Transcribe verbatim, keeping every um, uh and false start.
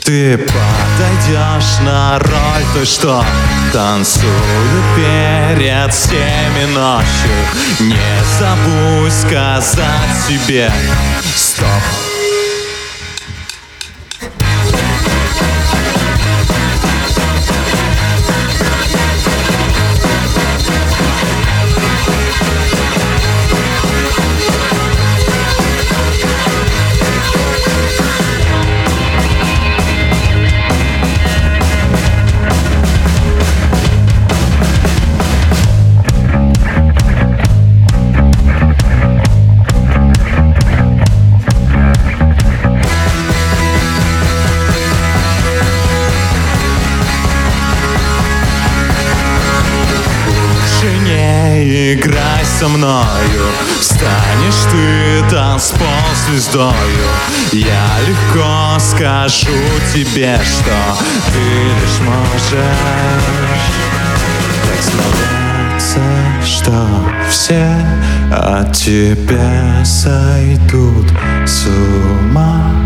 Ты подойдешь на роль той, что танцует перед всеми ночью. Не забудь сказать себе стоп. Играй со мною, станешь ты танцпол звездою. Я легко скажу тебе, что ты лишь можешь. Так становится, что все от тебя сойдут с ума.